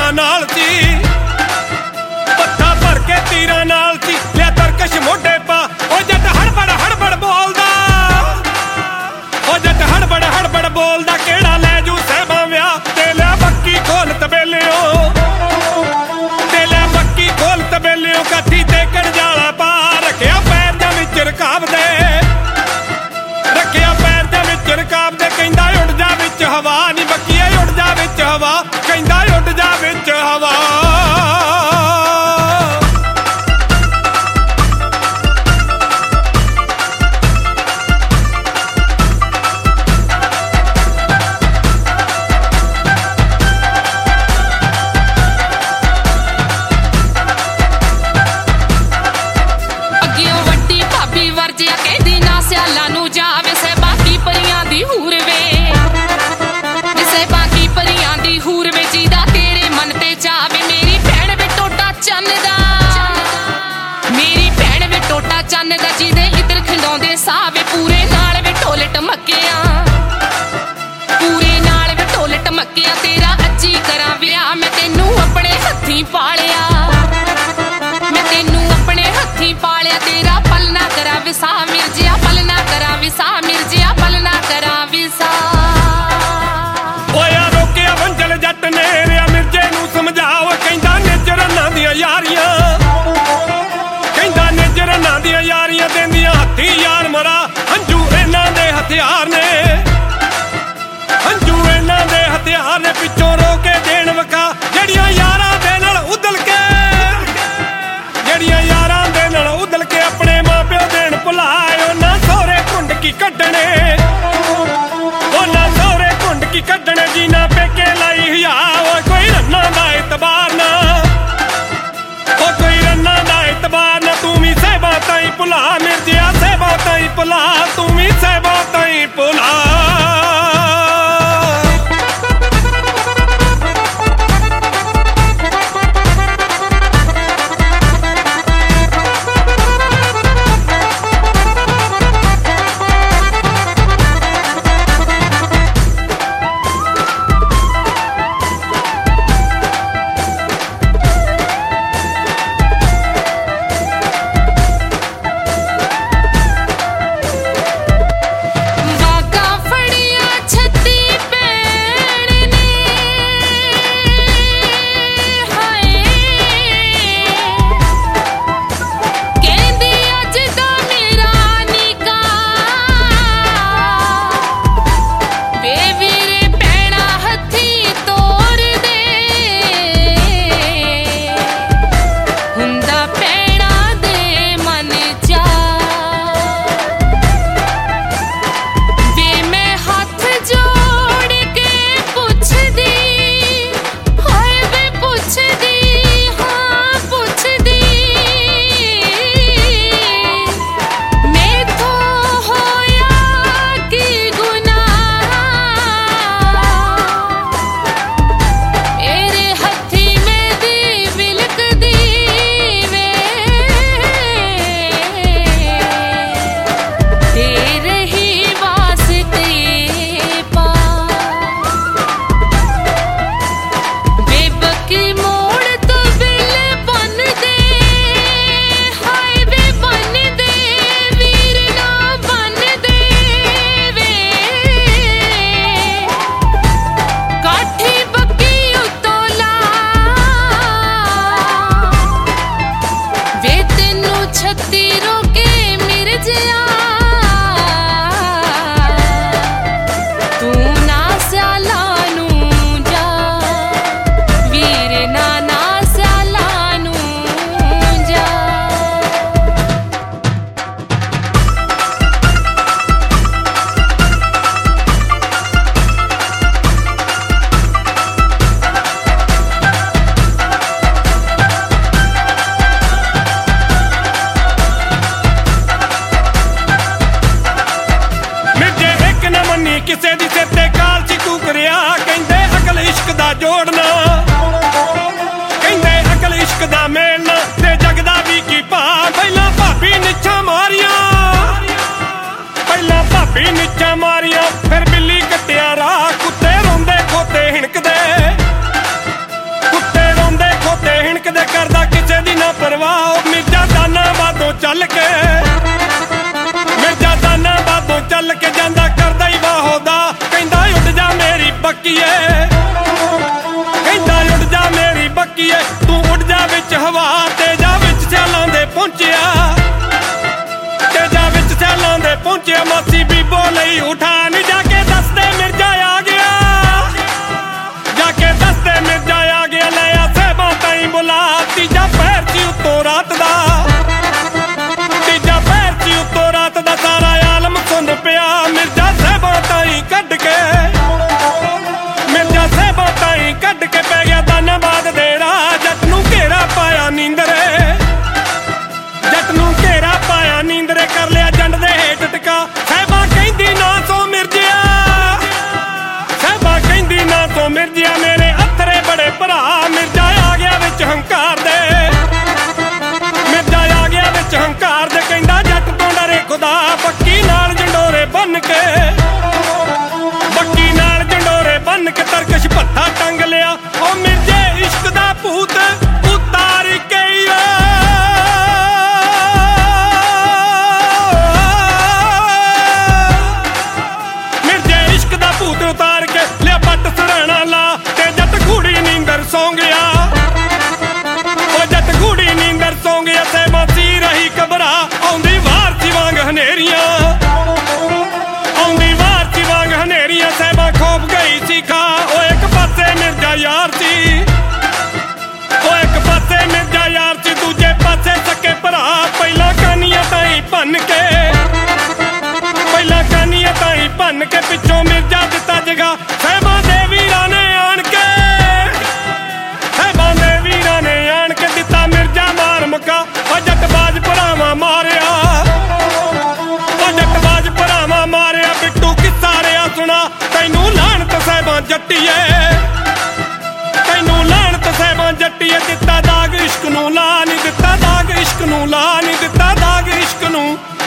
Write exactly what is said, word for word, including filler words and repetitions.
तीरां नाल सी, पत्था भर के तीरां नाल सी। लिया तरकश मोढे पा ओ जट हड़बड़ हड़बड़ बोलदा, ओ जट हड़बड़ हड़बड़ बोलदा केड़ा लै जू सहबा विआह। ते लिया बक्की खोल तबेलियो, ते लिया बक्की खोल तबेलियो, काठी ते कड़जाला पा। रखिया पैर दे विच रकाब दे, रखिया पैर दे विच रकाब दे, कहंदा उड़ जा विच हवा नी बक्कीए उड़ जा विच हवा, कहंदा उड़ जा विच हवा। पालिया मैं तेनू अपने हथी पालिया, तेरा पलना करा विसा मिर्जिया, पलना करा विसा मिर्जिया, पलना करा विसा। ओया रोकिया वंजल जट ने रिया मिर्जे नू समझाओ, कहंदा निजरना दियां यारियां, कहंदा निजरना दियां यारियां, देंदियां हथी यार मरा। हंजू इन्हां दे हथियार ने, हंजू इन्हां दे हथियार ने, पिछों रोके देण वका। जड़ियां यारां दे नाल उदल के, जड़ियां यारां दे नाल उदल के, अपने मां प्यो देण भुलाए। उन्हां सौरे घुंड की कड्डणे, उन्हां सौरे घुंड की कड्डणे, जीना पेके लाई हिया। कोई रन्ना दा इतबार ना, ओ कोई रन्ना दा इतबार ना, तू भी सहबा ताईं भुला मिर्जिया, सहबा ताईं भुला, तू भी सहबा ताईं भुला। ਬੱਕੀਏ ਕਹਿੰਦਾ ਉੱਡ ਜਾ ਮੇਰੀ ਬੱਕੀਏ ਤੂੰ ਉੱਡ ਜਾ ਵਿੱਚ ਹਵਾ ਤੇ ਜਾ ਵਿੱਚ ਸਿਆਲਾਂ ਦੇ ਪਹੁੰਚਿਆ ਤੇ ਜਾ ਵਿੱਚ ਸਿਆਲਾਂ ਦੇ ਪਹੁੰਚਿਆ ਮਾਸੀ ਬੀਬੋ ਲਈ ਉਠਾ ਨੀ ਜਾ ਕੇ ਦੱਸਦੇ ਮਿਰਜ਼ਾ ਆ ਗਿਆ ਜਾ ਕੇ ਦੱਸਦੇ ਮਿਰਜ਼ਾ ਆ ਗਿਆ ਲੈ ਆ ਸਹਿਬਾਂ ਤਾਈਂ ਬੁਲਾ ਤੀਜਾ ਪਹਿਰ ਸੀ ਉੱਤੋਂ ਰਾਤ ਦਾ ਤੀਜਾ ਪਹਿਰ ਸੀ ਉੱਤੋਂ ਰਾਤ ਦਾ ਸਾਰਾ ਆਲਮ ਸੁਣ ਪਿਆ ਮਿਰਜ਼ਾ ਸਹਿਬਾਂ ਤਾਈਂ ਕੱਢ ਕੇ ਮਿਰਜ਼ਾ ਸਹਿਬਾਂ ਤਾਈਂ ਕੱਢ ਕੇ ਪੈ ਗਿਆ ਦਾਨਾਬਾਦ ਦੇ ਰਾਹ ਜੱਟ ਨੂੰ ਘੇਰਾ ਪਾਇਆ ਨੀਂਦਰੇ ਜੱਟ ਨੂੰ ਘੇਰਾ ਪਾਇਆ ਨੀਂਦਰੇ ਕਰ ਲਿਆ ਜੰਡ ਦੇ ਹੇਠ ਟਿਕਾ ਸਹਿਬਾਂ ਕਹਿੰਦੀ ਨਾ ਸੋ ਮਿਰਜ਼ਿਆ ਸਹਿਬਾਂ ਕਹਿੰਦੀ ਨਾ ਸੋ ਮਿਰਜ਼ਿਆ ਮੇਰੇ ਅੱਥਰੇ ਬੜੇ ਭਰਾ ਮਿਰਜ਼ਾ ਆ ਗਿਆ ਵਿੱਚ ਹੰਕਾਰ ਦੇ ਮਿਰਜ਼ਾ ਆ ਗਿਆ ਵਿੱਚ ਹੰਕਾਰ ਦੇ ਕਹਿੰਦਾ ਜੱਟ ਤੋਂ ਡਰੇ ਖੁਦਾ ਬੱਕੀ ਨਾਲ ਜੰਡੋਰੇ ਬੰਨ ਕੇ ਬੱਕੀ ਨਾਲ ਜੰਡੋਰੇ ਬੰਨ ਕੇ ਤਰਕਸ਼ ਭੱਥਾ ਟੰਗ ਲਿਆ ਉਹ ਮਿਰਜ਼ੇ ਇਸ਼ਕ ਦਾ ਭੂਤ ਉਤਾਰ ਕੇ ਮਿਰਜ਼ੇ ਇਸ਼ਕ ਦਾ ਭੂਤ ਉਤਾਰ ਕੇ ਲਿਆ ਪੱਟ ਸਰਾਣਾ ਲਾ ਤੇ ਜੱਟ ਘੂੜੀ ਨੀਂਦਰ ਸੌਂ ਗਿਆ ਉਹ ਜੱਟ ਘੂੜੀ ਨੀਂਦਰ ਸੌਂ ਗਿਆ ਸਹਿਬਾਂ ਸੀ ਰਹੀ ਘਬਰਾ ਆਉਂਦੀ ਵਾਰ ਸੀ ਵਾਂਗ ਹਨੇਰੀਆਂ ਆਉਂਦੀ ਵਾਰ ਸੀ ਵਾਂਗ ਹਨੇਰੀਆਂ ਸਹਿਬਾਂ ਖੋਪ ਗਈ ਸੀ ਖਾ ਉਹ ਇੱਕ ਪਾਸੇ ਮਿਰਜ਼ਾ ਯਾਰ ਸੀ ਉਹ ਇੱਕ ਪਾਸੇ ਮਿਰਜ਼ਾ ਯਾਰ ਸੀ ਦੂਜੇ ਪਾਸੇ ਸਕੇ ਭਰਾ ਪਹਿਲਾਂ ਕਾਨੀਆਂ ਤਾਈਂ ਭੰਨ ਕੇ ਪਹਿਲਾਂ ਕਾਨੀਆਂ ਤਾਈਂ ਭੰਨ ਕੇ ਪਿੱਛੋਂ ਮਿਰਜ਼ਾ ਦਿੱਤਾ ਜਗਾ ਸਹਿਬਾਂ ਦੇ ਵੀਰਾਂ ਨੇ ਆਣ ਕੇ ਸਹਿਬਾਂ ਦੇ ਵੀਰਾਂ ਨੇ ਆਣ ਕੇ ਦਿੱਤਾ ਮਿਰਜ਼ਾ ਮਾਰ ਮੁੱਕਾ ਉਹ ਜੱਟਬਾਜ਼ ਭਰਾਵਾਂ ਮਾਰਿਆ ਉਹ ਜੱਟਬਾਜ਼ ਭਰਾਵਾਂ ਮਾਰਿਆ ਬਿੱਟੂ ਕਿੱਸਾ ਰਿਆ ਸੁਣਾ ਤੈਨੂੰ ਲਾਹਣਤ ਸਹਿਬਾਂ ਜੱਟੀਏ ਤੈਨੂੰ ਲਾਹਣਤ ਸਹਿਬਾਂ ਜੱਟੀਏ ਦਿੱਤਾ ਦਾਗ ਇਸ਼ਕ ਨੂੰ ਲਾ ਨੀ ਦਿੱਤਾ ਦਾਗ ਇਸ਼ਕ ਨੂੰ ਲਾ ਨੀ ਦਿੱਤਾ ਦਾਗ ਇਸ਼ਕ ਨੂੰ